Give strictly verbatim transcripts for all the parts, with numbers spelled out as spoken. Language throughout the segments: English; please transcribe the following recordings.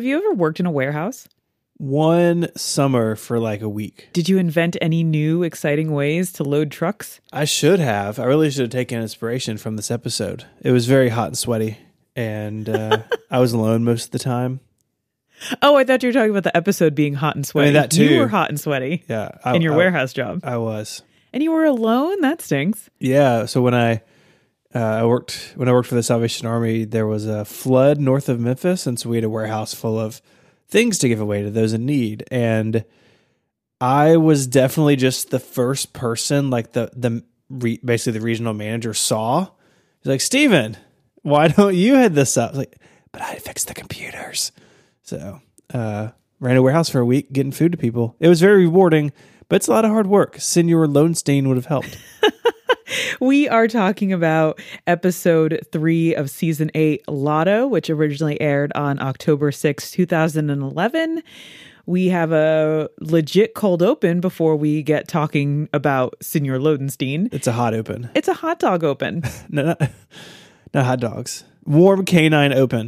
have you ever worked in a warehouse? One summer for like a week. Did you invent any new exciting ways to load trucks? I should have. I really should have taken inspiration from this episode. It was very hot and sweaty, and uh, I was alone most of the time. Oh, I thought you were talking about the episode being hot and sweaty. I mean, that too. You were hot and sweaty. Yeah, I, in your I, warehouse job. I was. And you were alone? That stinks. Yeah. So when I uh, I worked when I worked for the Salvation Army, there was a flood north of Memphis, and so we had a warehouse full of things to give away to those in need. And I was definitely just the first person, like the the re, basically the regional manager saw. He's like, Steven, why don't you head this up? I was like, but I fixed the computers. So uh, ran a warehouse for a week, getting food to people. It was very rewarding, but it's a lot of hard work. Senor Lowenstein would have helped. We are talking about episode three of season eight, Lotto, which originally aired on October sixth, twenty eleven. We have a legit cold open before we get talking about Senor Lowenstein. It's a hot open. It's a hot dog open. no, not, not hot dogs. Warm canine open.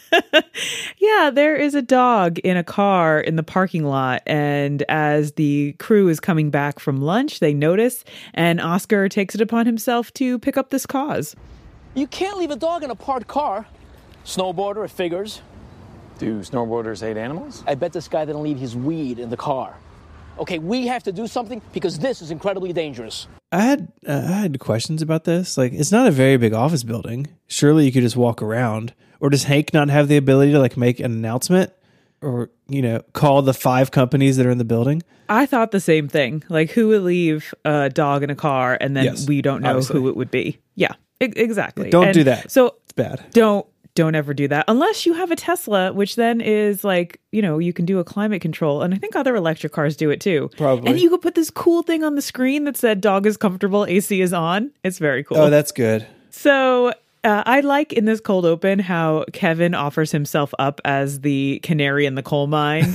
Yeah, there is a dog in a car in the parking lot, and as the crew is coming back from lunch, they notice, and Oscar takes it upon himself to pick up this cause. You can't leave a dog in a parked car. Snowboarder, it figures. Do snowboarders hate animals? I bet this guy didn't leave his weed in the car. Okay, we have to do something because this is incredibly dangerous. I had uh, I had questions about this. Like, it's not a very big office building. Surely you could just walk around. Or does Hank not have the ability to like make an announcement or, you know, call the five companies that are in the building? I thought the same thing. Like, who would leave a dog in a car and then Yes, we don't know obviously. who it would be? Yeah, e- exactly. Don't And do that. So It's bad. don't don't ever do that unless you have a Tesla, which then is like, you know, you can do a climate control. And I think other electric cars do it too. Probably. And you could put this cool thing on the screen that said dog is comfortable, A C is on. It's very cool. Oh, that's good. So uh, I like in this cold open how Kevin offers himself up as the canary in the coal mine.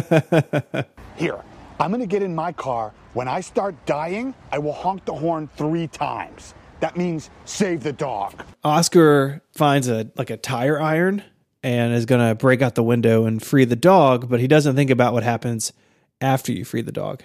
Here, I'm going to get in my car. When I start dying, I will honk the horn three times. That means save the dog. Oscar finds a like a tire iron and is going to break out the window and free the dog, but he doesn't think about what happens after you free the dog.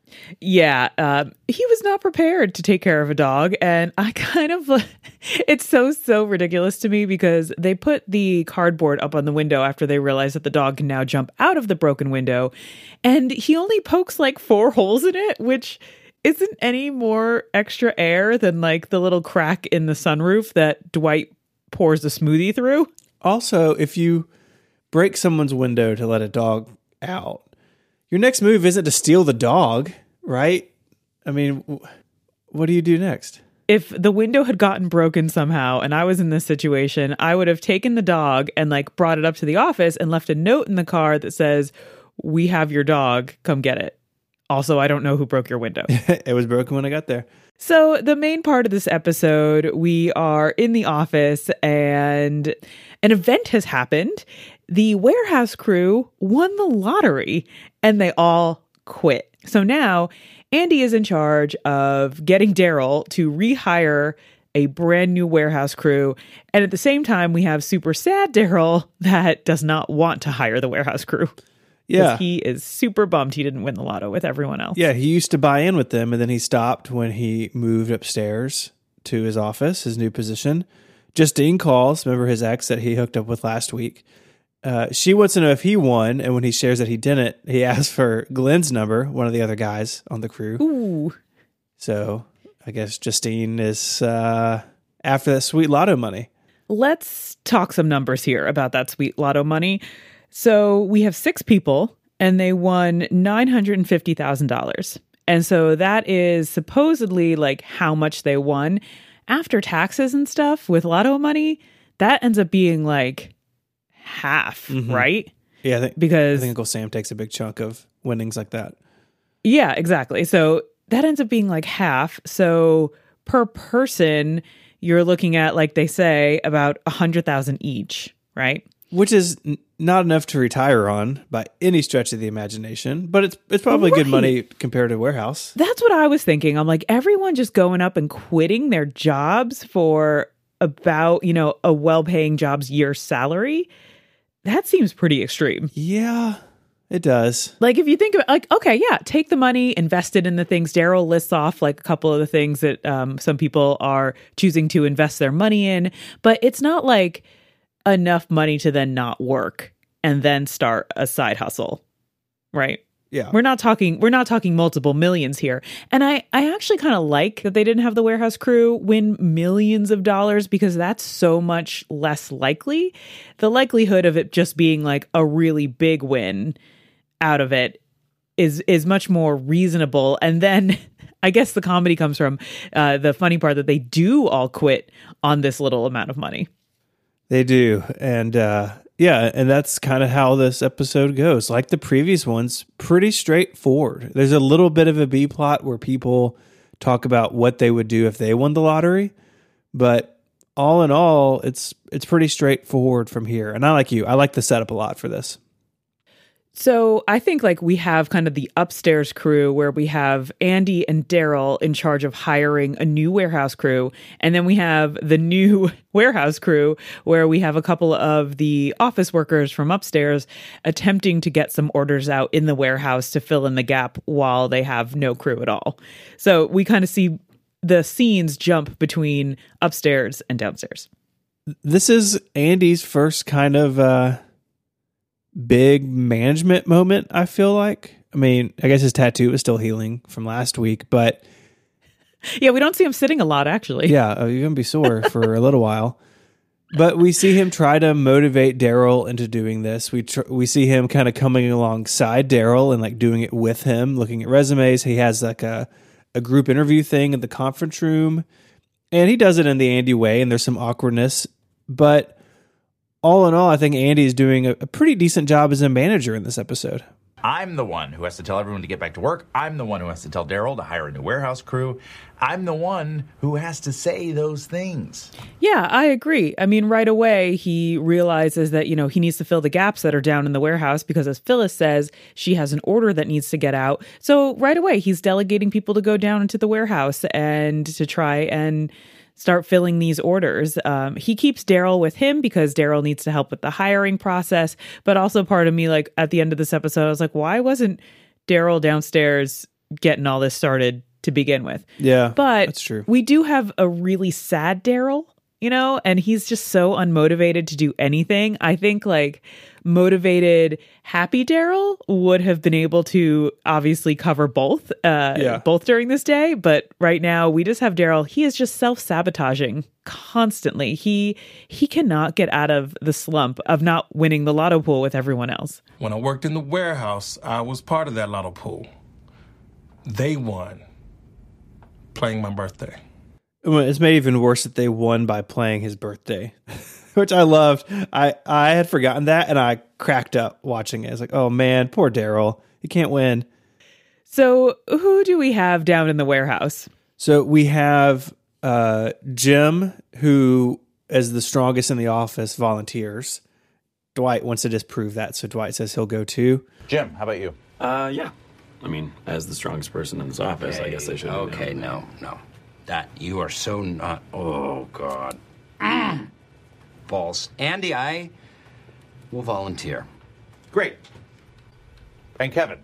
Yeah, um, he was not prepared to take care of a dog. And I kind of, it's so, so ridiculous to me because they put the cardboard up on the window after they realize that the dog can now jump out of the broken window. And he only pokes like four holes in it, which isn't any more extra air than like the little crack in the sunroof that Dwight pours the smoothie through. Also, if you break someone's window to let a dog out, your next move isn't to steal the dog, right? I mean, what do you do next? If the window had gotten broken somehow and I was in this situation, I would have taken the dog and like brought it up to the office and left a note in the car that says, "We have your dog, come get it. Also, I don't know who broke your window." It was broken when I got there. So the main part of this episode, we are in the office and an event has happened. The warehouse crew won the lottery and they all quit. So now Andy is in charge of getting Daryl to rehire a brand new warehouse crew. And at the same time, we have super sad Daryl that does not want to hire the warehouse crew. Yeah. He is super bummed he didn't win the lotto with everyone else. Yeah, he used to buy in with them, and then he stopped when he moved upstairs to his office, his new position. Justine calls, remember his ex that he hooked up with last week. Uh, she wants to know if he won, and when he shares that he didn't, he asks for Glenn's number, one of the other guys on the crew. Ooh. So I guess Justine is uh, after that sweet lotto money. Let's talk some numbers here about that sweet lotto money. So we have six people and they won nine hundred fifty thousand dollars. And so that is supposedly like how much they won after taxes and stuff with lotto money. That ends up being like half, Mm-hmm. right? Yeah, I think, Because I think Uncle Sam takes a big chunk of winnings like that. yeah, exactly. So that ends up being like half. So per person, you're looking at, like they say, about a hundred thousand each, right? Which is n- not enough to retire on by any stretch of the imagination, but it's it's probably good Right. money compared to warehouse. That's what I was thinking. I'm like, everyone just going up and quitting their jobs for about, you know, a well-paying job's year salary. that seems pretty extreme. Yeah, it does. Like, if you think about, like, okay, yeah, take the money, invest it in the things. Daryl lists off like a couple of the things that um, some people are choosing to invest their money in, but it's not like enough money to then not work and then start a side hustle, right? Yeah. We're not talking we're not talking multiple millions here. And I, I actually kind of like that they didn't have the warehouse crew win millions of dollars, because that's so much less likely. The likelihood of it just being like a really big win out of it is is much more reasonable. And then I guess the comedy comes from uh, the funny part that they do all quit on this little amount of money. They do. And uh, yeah, and that's kind of how this episode goes. Like the previous ones, pretty straightforward. There's a little bit of a B plot where people talk about what they would do if they won the lottery. But all in all, it's it's pretty straightforward from here. And I like you. I like the setup a lot for this. So I think like we have kind of the upstairs crew where we have Andy and Daryl in charge of hiring a new warehouse crew. And then we have the new warehouse crew where we have a couple of the office workers from upstairs attempting to get some orders out in the warehouse to fill in the gap while they have no crew at all. So we kind of see the scenes jump between upstairs and downstairs. This is Andy's first kind of uh, big management moment, I feel like. I mean, I guess his tattoo is still healing from last week, but... Yeah, we don't see him sitting a lot, actually. Yeah, you're going to be sore for a little while. But we see him try to motivate Daryl into doing this. We tr- we see him kind of coming alongside Daryl and like doing it with him, looking at resumes. He has like a, a group interview thing in the conference room, and he does it in the Andy way, and there's some awkwardness. But all in all, I think Andy is doing a, a pretty decent job as a manager in this episode. I'm the one who has to tell everyone to get back to work. I'm the one who has to tell Daryl to hire a new warehouse crew. I'm the one who has to say those things. Yeah, I agree. I mean, right away, he realizes that, you know, he needs to fill the gaps that are down in the warehouse because, as Phyllis says, she has an order that needs to get out. So right away, he's delegating people to go down into the warehouse and to try and start filling these orders. Um, he keeps Daryl with him because Daryl needs to help with the hiring process. But also part of me, like at the end of this episode, I was like, why wasn't Daryl downstairs getting all this started to begin with? Yeah, but that's true. We do have a really sad Daryl, you know, and he's just so unmotivated to do anything. I think like motivated, happy Daryl would have been able to obviously cover both, uh, yeah. both during this day. But right now we just have Daryl. He is just self-sabotaging constantly. He, he cannot get out of the slump of not winning the lotto pool with everyone else. When I worked in the warehouse, I was part of that lotto pool. They won playing my birthday. It's made even worse that they won by playing his birthday, which I loved. I, I had forgotten that, and I cracked up watching it. I was like, oh, man, poor Daryl. He can't win. So who do we have down in the warehouse? So we have uh, Jim, who, as the strongest in the office, volunteers. Dwight wants to disprove that, so Dwight says he'll go too. Jim, how about you? Uh, yeah. I mean, as the strongest person in this office, okay, I guess I should. Okay, no, no. That, you are so not, oh, God. Mm. False. Andy, I will volunteer. Great. And Kevin?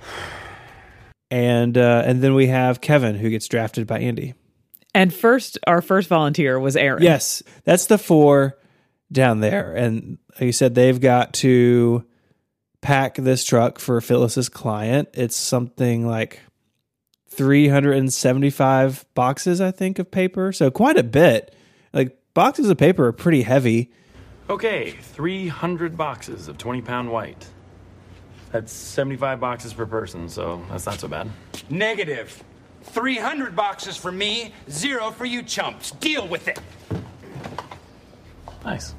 And uh, and then we have Kevin, who gets drafted by Andy. And first, our first volunteer was Aaron. Yes, that's the four down there. And like you said, they've got to pack this truck for Phyllis's client. It's something like three hundred seventy-five boxes, I think, of paper. So quite a bit. Like, boxes of paper are pretty heavy. Okay, three hundred boxes of twenty pound white. That's seventy-five boxes per person, so that's not so bad. Negative. three hundred boxes for me, zero for you chumps. Deal with it. Nice.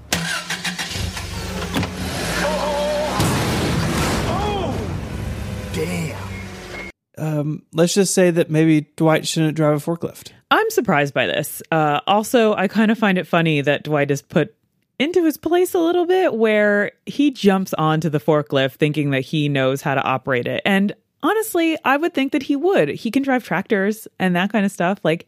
Damn. Um, let's just say that maybe Dwight shouldn't drive a forklift. I'm surprised by this. Uh, also, I kind of find it funny that Dwight is put into his place a little bit where he jumps onto the forklift thinking that he knows how to operate it. And honestly, I would think that he would. He can drive tractors and that kind of stuff. Like,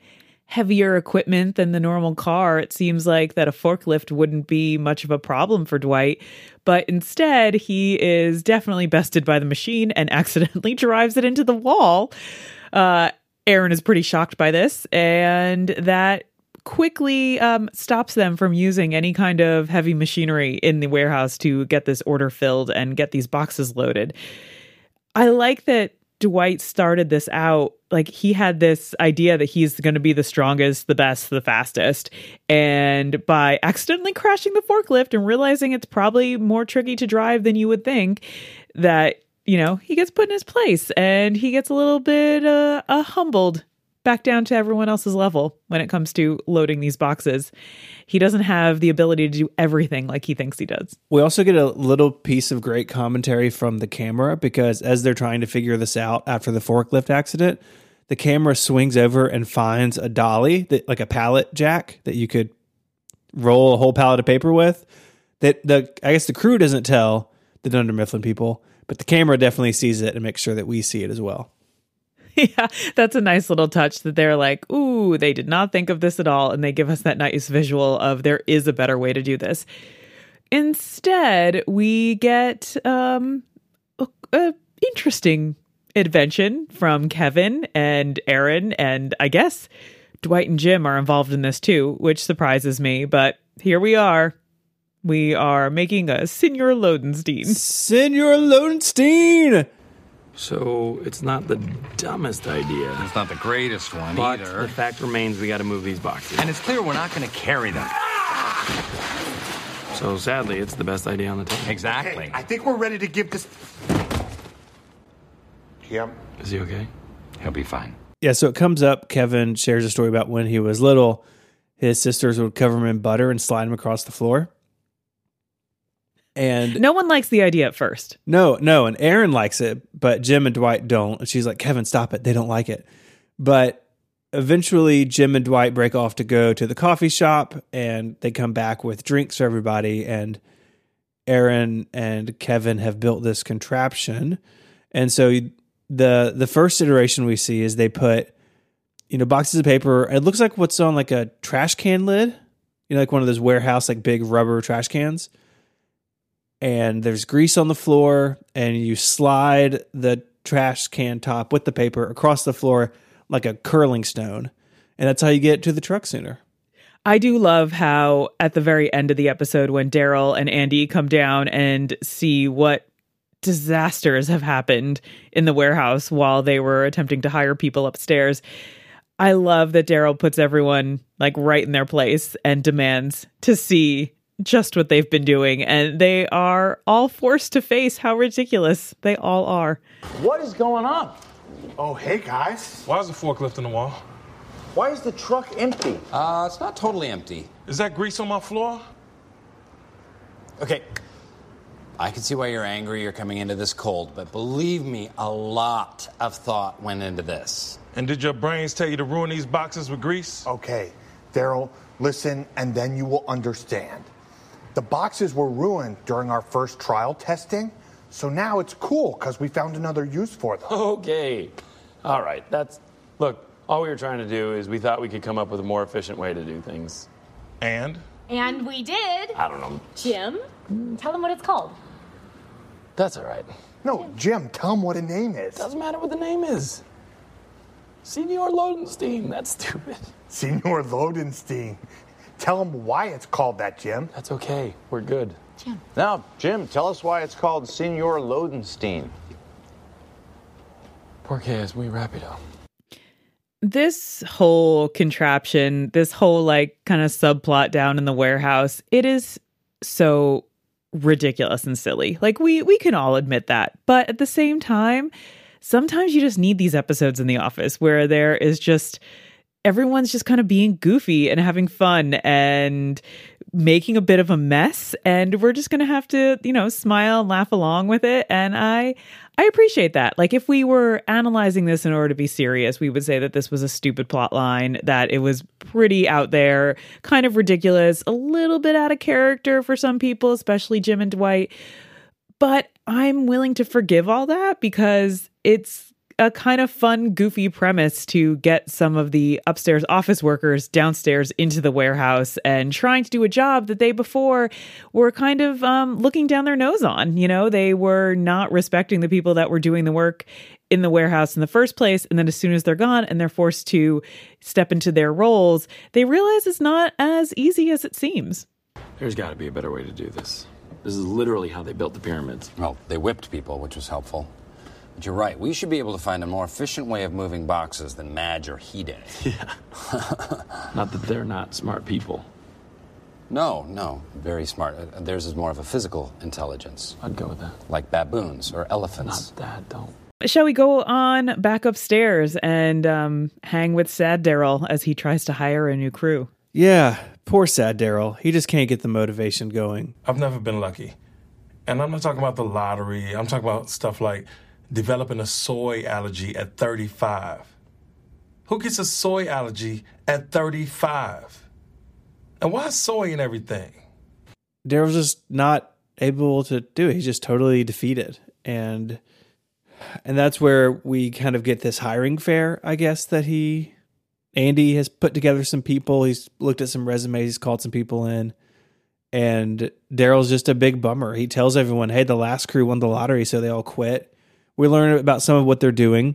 heavier equipment than the normal car, it seems like that a forklift wouldn't be much of a problem for Dwight. But instead, he is definitely bested by the machine and accidentally drives it into the wall. Uh, Aaron is pretty shocked by this, and that quickly um, stops them from using any kind of heavy machinery in the warehouse to get this order filled and get these boxes loaded. I like that Dwight started this out, like he had this idea that he's going to be the strongest, the best, the fastest. And by accidentally crashing the forklift and realizing it's probably more tricky to drive than you would think, that, you know, he gets put in his place and he gets a little bit uh, uh, humbled back down to everyone else's level when it comes to loading these boxes. He doesn't have the ability to do everything like he thinks he does. We also get a little piece of great commentary from the camera, because as they're trying to figure this out after the forklift accident, the camera swings over and finds a dolly, that like a pallet jack that you could roll a whole pallet of paper with. That the I guess the crew doesn't tell the Dunder Mifflin people, but the camera definitely sees it and makes sure that we see it as well. Yeah, that's a nice little touch that they're like, ooh, they did not think of this at all. And they give us that nice visual of there is a better way to do this. Instead, we get um, a, a interesting invention from Kevin and Aaron. And I guess Dwight and Jim are involved in this too, which surprises me. But here we are. We are making a Senor Lodenstein. Senor Lodenstein! So it's not the dumbest idea. It's not the greatest one but either. The fact remains we got to move these boxes. And it's clear we're not going to carry them. So sadly, it's the best idea on the table. Exactly. Okay, I think we're ready to give this... Yep. Is he okay? He'll be fine. Yeah, so it comes up, Kevin shares a story about when he was little, his sisters would cover him in butter and slide him across the floor. And no one likes the idea at first. No, no. And Aaron likes it, but Jim and Dwight don't. And she's like, Kevin, stop it. They don't like it. But eventually Jim and Dwight break off to go to the coffee shop, and they come back with drinks for everybody. And Aaron and Kevin have built this contraption. And so the the first iteration we see is they put, you know, boxes of paper. It looks like what's on like a trash can lid, you know, like one of those warehouse, like big rubber trash cans. And there's grease on the floor, and you slide the trash can top with the paper across the floor like a curling stone. And that's how you get to the truck sooner. I do love how at the very end of the episode, when Daryl and Andy come down and see what disasters have happened in the warehouse while they were attempting to hire people upstairs, I love that Daryl puts everyone like right in their place and demands to see just what they've been doing, and they are all forced to face how ridiculous they all are. What is going on? Oh, hey, guys. Why is the forklift in the wall? Why is the truck empty? Uh, it's not totally empty. Is that grease on my floor? Okay. I can see why you're angry. You're coming into this cold, but believe me, a lot of thought went into this. And did your brains tell you to ruin these boxes with grease? Okay, Daryl, listen, and then you will understand. The boxes were ruined during our first trial testing, so now it's cool because we found another use for them. Okay. All right. That's... Look, all we were trying to do is we thought we could come up with a more efficient way to do things. And? And we did. I don't know. Jim, tell them what it's called. That's all right. No, Jim, tell him what a name is. Doesn't matter what the name is. Senor Lodenstein. That's stupid. Senor Lodenstein. Tell him why it's called that, Jim. That's okay. We're good. Jim. Now, Jim, tell us why it's called Senor Lodenstein. Porque es muy rápido. This whole contraption, this whole like kind of subplot down in the warehouse, it is so ridiculous and silly. Like we we can all admit that. But at the same time, sometimes you just need these episodes in The Office where there is just everyone's just kind of being goofy and having fun and making a bit of a mess, and we're just going to have to, you know, smile and laugh along with it. And I I appreciate that. Like if we were analyzing this in order to be serious, we would say that this was a stupid plot line, that it was pretty out there, kind of ridiculous, a little bit out of character for some people, especially Jim and Dwight. But I'm willing to forgive all that because it's a kind of fun, goofy premise to get some of the upstairs office workers downstairs into the warehouse and trying to do a job that they before were kind of um, looking down their nose on. You know, they were not respecting the people that were doing the work in the warehouse in the first place. And then as soon as they're gone and they're forced to step into their roles, they realize it's not as easy as it seems. There's got to be a better way to do this. This is literally how they built the pyramids. Well, they whipped people, which was helpful. But you're right. We should be able to find a more efficient way of moving boxes than Madge or Hide. Yeah. Not that they're not smart people. No, no. Very smart. Uh, Theirs is more of a physical intelligence. I'd go with that. Like baboons or elephants. Not that, don't. Shall we go on back upstairs and um, hang with Sad Daryl as he tries to hire a new crew? Yeah, poor Sad Daryl. He just can't get the motivation going. I've never been lucky. And I'm not talking about the lottery. I'm talking about stuff like developing a soy allergy at thirty-five. Who gets a soy allergy at thirty-five? And why soy and everything? Daryl's just not able to do it. He's just totally defeated. And and that's where we kind of get this hiring fair, I guess, that he... Andy has put together some people. He's looked at some resumes. He's called some people in. And Daryl's just a big bummer. He tells everyone, hey, the last crew won the lottery, so they all quit. We learn about some of what they're doing.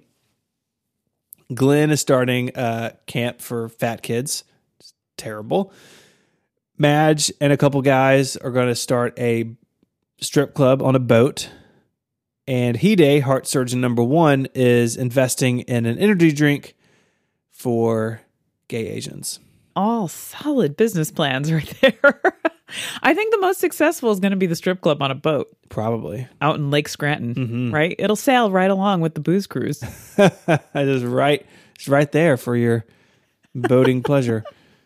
Glenn is starting a camp for fat kids. It's terrible. Madge and a couple guys are going to start a strip club on a boat. And Hide, heart surgeon number one, is investing in an energy drink for gay Asians. All solid business plans right there. I think the most successful is going to be the strip club on a boat. Probably. Out in Lake Scranton, mm-hmm. right? It'll sail right along with the booze cruise. It's right, it's right there for your boating pleasure.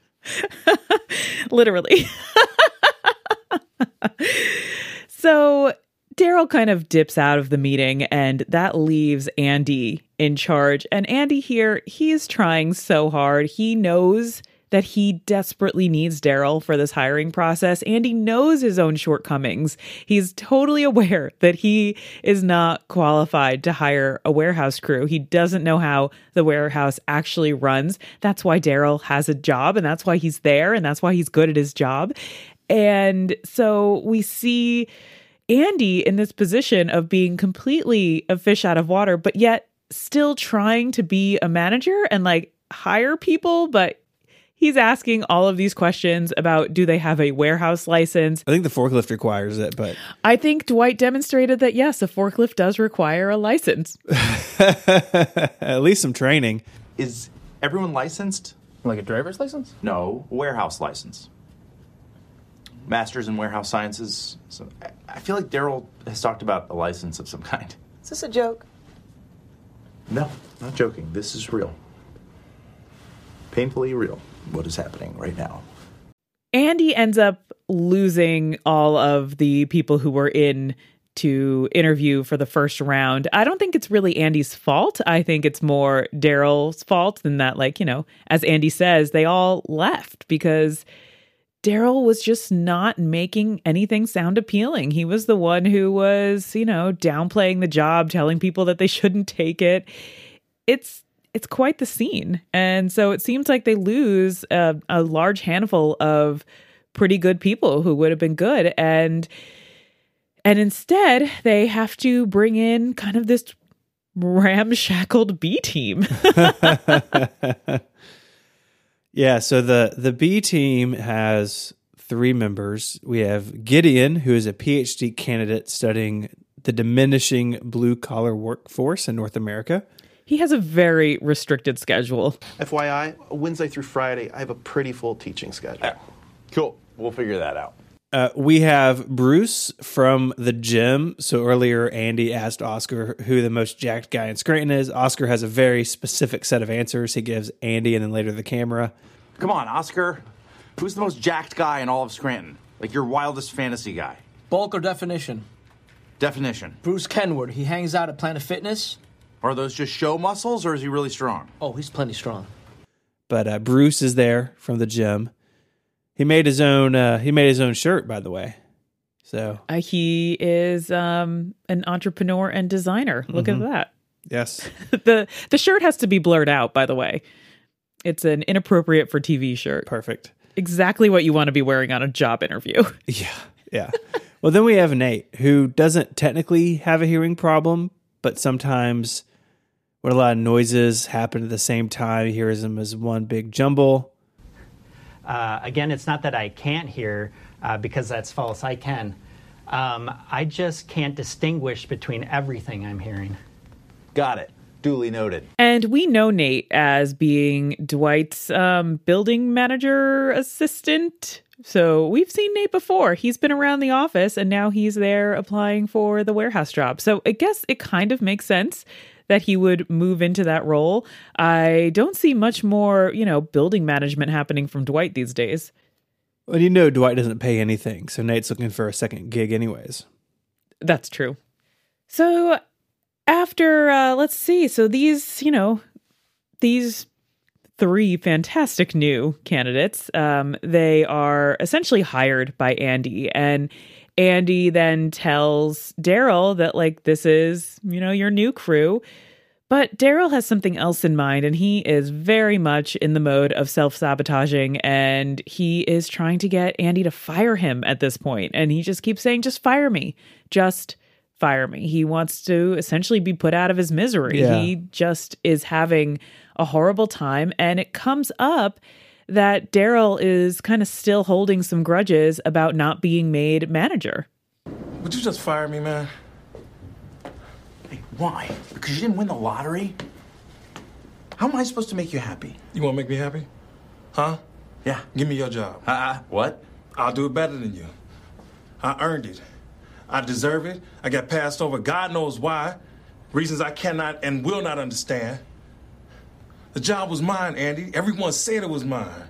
Literally. So Daryl kind of dips out of the meeting, and that leaves Andy in charge. And Andy here, he is trying so hard. He knows that he desperately needs Daryl for this hiring process. Andy knows his own shortcomings. He's totally aware that he is not qualified to hire a warehouse crew. He doesn't know how the warehouse actually runs. That's why Daryl has a job, and that's why he's there, and that's why he's good at his job. And so we see Andy in this position of being completely a fish out of water, but yet still trying to be a manager and like hire people. But he's asking all of these questions about, do they have a warehouse license? I think the forklift requires it, but I think Dwight demonstrated that, yes, a forklift does require a license. At least some training. Is everyone licensed? Like a driver's license? No, warehouse license. Master's in warehouse sciences. So I- I feel like Daryl has talked about a license of some kind. Is this a joke? No, not joking. This is real. Painfully real. What is happening right now? Andy ends up losing all of the people who were in to interview for the first round. I don't think it's really Andy's fault. I think it's more Daryl's fault than that, like, you know, as Andy says, they all left because Daryl was just not making anything sound appealing. He was the one who was, you know, downplaying the job, telling people that they shouldn't take it. It's it's quite the scene. And so it seems like they lose a, a large handful of pretty good people who would have been good. And and instead, they have to bring in kind of this ramshackled B team. Yeah, so the, the B team has three members. We have Gideon, who is a P H D candidate studying the diminishing blue-collar workforce in North America. He has a very restricted schedule. F Y I, Wednesday through Friday, I have a pretty full teaching schedule. Uh, cool. We'll figure that out. Uh, we have Bruce from the gym. So earlier, Andy asked Oscar who the most jacked guy in Scranton is. Oscar has a very specific set of answers he gives Andy and then later the camera. Come on, Oscar. Who's the most jacked guy in all of Scranton? Like your wildest fantasy guy? Bulk or definition? Definition. Bruce Kenward. He hangs out at Planet Fitness. Are those just show muscles, or is he really strong? Oh, he's plenty strong. But uh, Bruce is there from the gym. He made his own. Uh, he made his own shirt, by the way. So uh, he is um, an entrepreneur and designer. Look mm-hmm. at that. Yes. the The shirt has to be blurred out, by the way. It's an inappropriate for T V shirt. Perfect. Exactly what you want to be wearing on a job interview. Yeah, yeah. Well, then we have Nate, who doesn't technically have a hearing problem, but sometimes when a lot of noises happen at the same time, he hears them as one big jumble. Uh, again, it's not that I can't hear, uh, because that's false. I can. Um, I just can't distinguish between everything I'm hearing. Got it. Duly noted. And we know Nate as being Dwight's um, building manager assistant. So we've seen Nate before. He's been around the office and now he's there applying for the warehouse job. So I guess it kind of makes sense that he would move into that role. I don't see much more, you know, building management happening from Dwight these days. Well, you know Dwight doesn't pay anything, so Nate's looking for a second gig anyways. That's true. So after, uh, let's see, so these, you know, these three fantastic new candidates, um, they are essentially hired by Andy. And Andy then tells Daryl that, like, this is, you know, your new crew. But Daryl has something else in mind, and he is very much in the mode of self-sabotaging, and he is trying to get Andy to fire him at this point. And he just keeps saying, just fire me. Just fire me. He wants to essentially be put out of his misery. Yeah. He just is having a horrible time, and it comes up that Daryl is kind of still holding some grudges about not being made manager. Would you just fire me, man? Hey, why? Because you didn't win the lottery? How am I supposed to make you happy? You want to make me happy? Huh? Yeah. Give me your job. Uh, what? I'll do it better than you. I earned it. I deserve it. I got passed over. God knows why. Reasons I cannot and will not understand. The job was mine, Andy. Everyone said it was mine.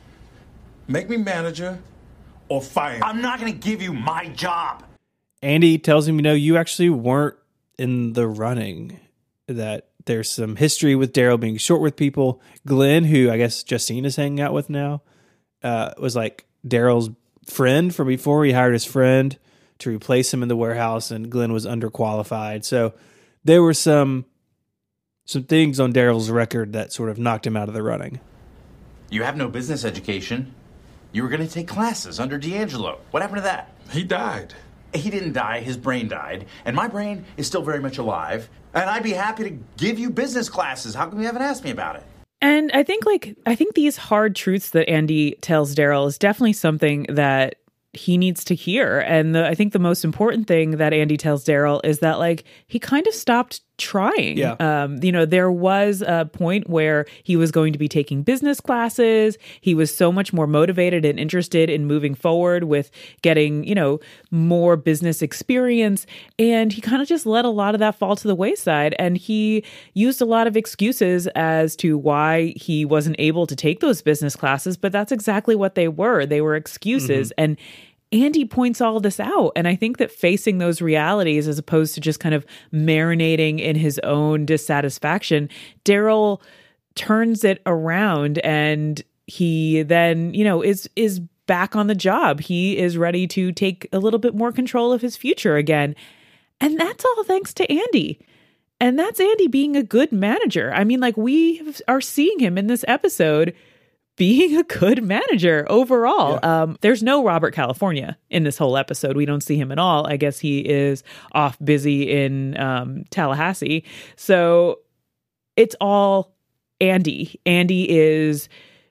Make me manager or fire me. I'm not going to give you my job. Andy tells him, you know, you actually weren't in the running, that there's some history with Daryl being short with people. Glenn, who I guess Justine is hanging out with now, uh, was like Daryl's friend from before. He hired his friend to replace him in the warehouse, and Glenn was underqualified. So there were some some things on Daryl's record that sort of knocked him out of the running. You have no business education. You were going to take classes under D'Angelo. What happened to that? He died. He didn't die. His brain died. And my brain is still very much alive. And I'd be happy to give you business classes. How come you haven't asked me about it? And I think like, I think these hard truths that Andy tells Daryl is definitely something that he needs to hear. And the, I think the most important thing that Andy tells Daryl is that, like, he kind of stopped trying. Yeah. Um, you know, there was a point where he was going to be taking business classes. He was so much more motivated and interested in moving forward with getting, you know, more business experience. And he kind of just let a lot of that fall to the wayside. And he used a lot of excuses as to why he wasn't able to take those business classes. But that's exactly what they were. They were excuses. Mm-hmm. And Andy points all this out. And I think that facing those realities, as opposed to just kind of marinating in his own dissatisfaction, Daryl turns it around, and he then, you know, is is back on the job. He is ready to take a little bit more control of his future again. And that's all thanks to Andy. And that's Andy being a good manager. I mean, like, we are seeing him in this episode being a good manager overall. Yeah. Um, there's no Robert California in this whole episode. We don't see him at all. I guess he is off busy in um, Tallahassee. So it's all Andy. Andy is,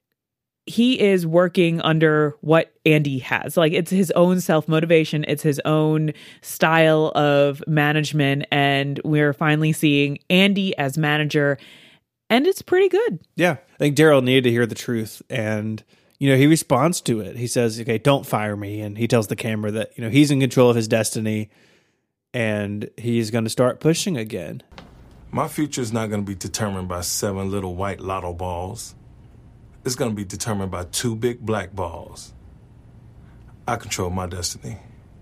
he is working under what Andy has. Like, it's his own self-motivation. It's his own style of management. And we're finally seeing Andy as manager. And it's pretty good. Yeah. I think Daryl needed to hear the truth. And, you know, he responds to it. He says, okay, don't fire me. And he tells the camera that, you know, he's in control of his destiny and he's going to start pushing again. My future is not going to be determined by seven little white lotto balls. It's going to be determined by two big black balls. I control my destiny.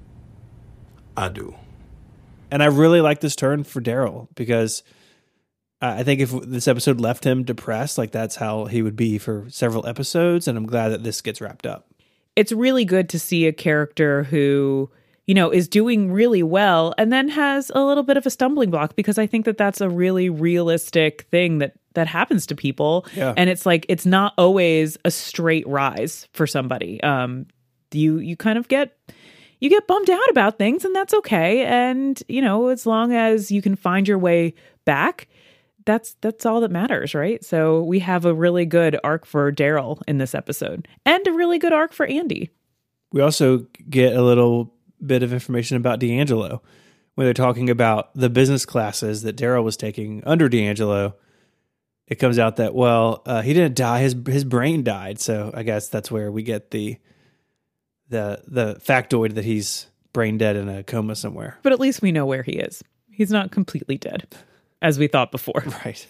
I do. And I really like this turn for Daryl, because Uh, I think if this episode left him depressed, like, that's how he would be for several episodes. And I'm glad that this gets wrapped up. It's really good to see a character who, you know, is doing really well and then has a little bit of a stumbling block, because I think that that's a really realistic thing that that happens to people. Yeah. And it's like, it's not always a straight rise for somebody. Um, you, you kind of get, you get bummed out about things, and that's okay. And, you know, as long as you can find your way back, that's, that's all that matters. Right. So we have a really good arc for Daryl in this episode, and a really good arc for Andy. We also get a little bit of information about D'Angelo when they're talking about the business classes that Daryl was taking under D'Angelo. It comes out that, well, uh, he didn't die; his his brain died. So I guess that's where we get the the the factoid that he's brain dead in a coma somewhere. But at least we know where he is. He's not completely dead, as we thought before. Right.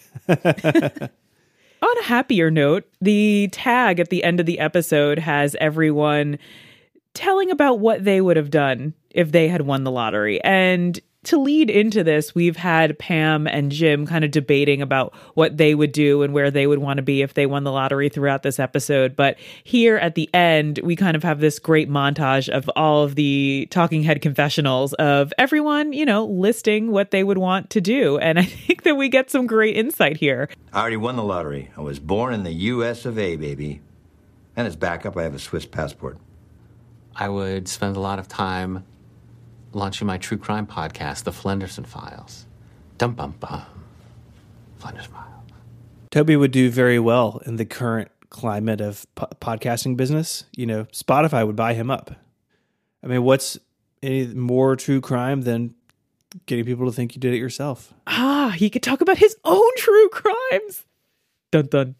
On a happier note, the tag at the end of the episode has everyone telling about what they would have done if they had won the lottery. And to lead into this, we've had Pam and Jim kind of debating about what they would do and where they would want to be if they won the lottery throughout this episode. But here at the end, we kind of have this great montage of all of the talking head confessionals of everyone, you know, listing what they would want to do. And I think that we get some great insight here. I already won the lottery. I was born in the U S of A, baby. And as backup, I have a Swiss passport. I would spend a lot of time launching my true crime podcast, The Flenderson Files. Dum bum bum. Flenderson Files. Toby would do very well in the current climate of po- podcasting business. You know, Spotify would buy him up. I mean, what's any more true crime than getting people to think you did it yourself? Ah, he could talk about his own true crimes. Dun dun.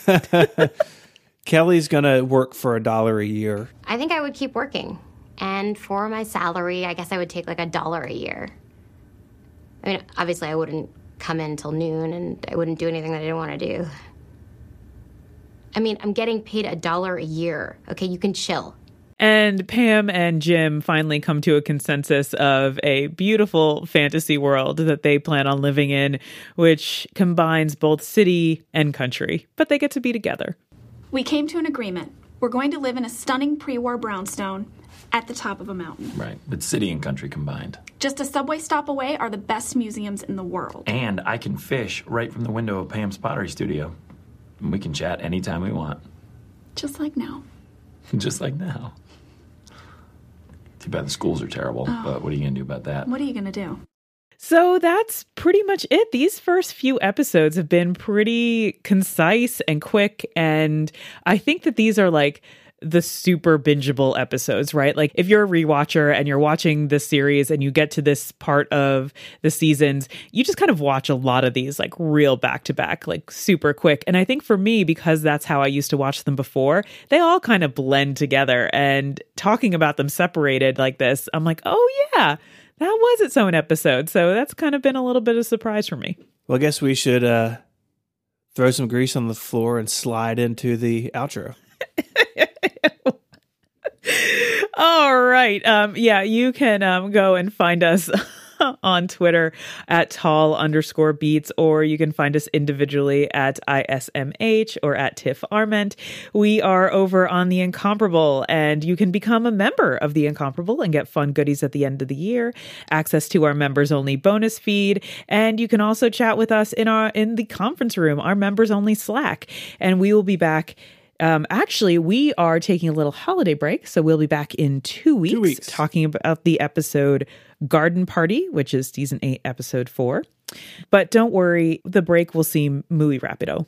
Kelly's going to work for a dollar a year. I think I would keep working. And for my salary, I guess I would take like a dollar a year. I mean, obviously I wouldn't come in till noon, and I wouldn't do anything that I didn't want to do. I mean, I'm getting paid a dollar a year. Okay, you can chill. And Pam and Jim finally come to a consensus of a beautiful fantasy world that they plan on living in, which combines both city and country, but they get to be together. We came to an agreement. We're going to live in a stunning pre-war brownstone at the top of a mountain. Right, but city and country combined. Just a subway stop away are the best museums in the world. And I can fish right from the window of Pam's pottery studio. And we can chat anytime we want. Just like now. Just like now. Too bad the schools are terrible, Oh. but what are you going to do about that? What are you going to do? So that's pretty much it. These first few episodes have been pretty concise and quick, and I think that these are like the super bingeable episodes, right? Like if you're a rewatcher and you're watching this series and you get to this part of the seasons, you just kind of watch a lot of these like real back to back, like super quick. And I think for me, because that's how I used to watch them before, they all kind of blend together, and talking about them separated like this, I'm like, oh yeah, that was its own episode. So that's kind of been a little bit of a surprise for me. Well, I guess we should uh, throw some grease on the floor and slide into the outro. All right. Um, yeah, you can um, go and find us on Twitter at tall underscore beats, or you can find us individually at I S M H or at Tiff Arment. We are over on The Incomparable, and you can become a member of The Incomparable and get fun goodies at the end of the year, access to our members only bonus feed, and you can also chat with us in our in the conference room, our members only Slack. And we will be back. Um, actually, we are taking a little holiday break, so we'll be back in two weeks, two weeks talking about the episode Garden Party, which is season eight, episode four. But don't worry, the break will seem muy rapido.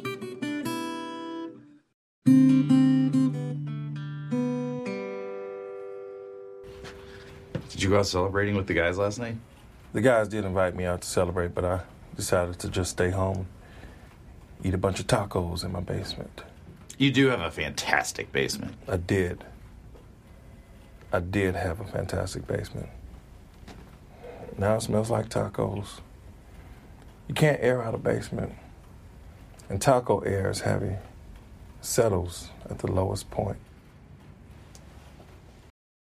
Did you go out celebrating with the guys last night? The guys did invite me out to celebrate, but I decided to just stay home, eat a bunch of tacos in my basement. You do have a fantastic basement. I did. I did have a fantastic basement. Now it smells like tacos. You can't air out a basement. And taco air is heavy. Settles at the lowest point.